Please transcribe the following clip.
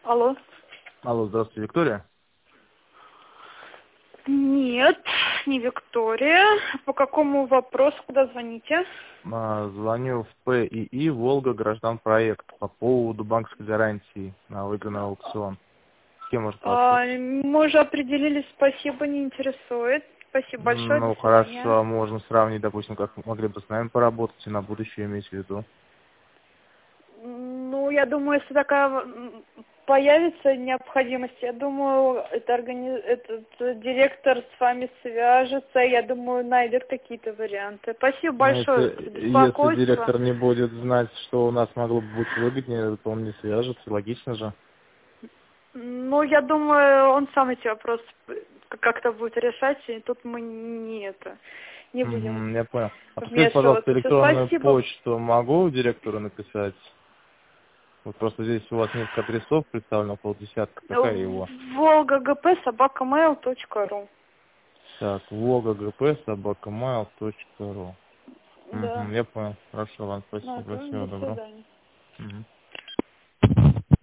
Алло. Алло, здравствуйте, Виктория. Нет, не Виктория. По какому вопросу, куда звоните? Звоню в ПИИ «Волга Граждан-проект» по поводу банковской гарантии на выигранный аукцион. С кем можно пообщаться? Мы уже определились, спасибо, не интересует. Спасибо большое, до Ну, свидания. хорошо, можно сравнить, допустим, как могли бы с нами поработать и на будущее иметь в виду. Ну, я думаю, если такая появится необходимость, я думаю, этот директор с вами свяжется, я думаю, найдет какие-то варианты. Спасибо Но большое за если беспокойство. директор не будет знать, что у нас могло бы быть выгоднее, то он не свяжется, логично же. Ну, я думаю, он сам эти вопросы как-то будет решать, и тут мы не будем Я понял. А подскажите, пожалуйста, вмешиваться. Все, электронную спасибо. почту могу директору написать? Вот просто здесь у вас несколько адресов представлено, около десятка. Какая его? volgagp@mail.ru. Так, volgagp@mail.ru. Да. Я понял. Хорошо, ладно, спасибо. Ладно, Всего до доброго. свидания. Мгм.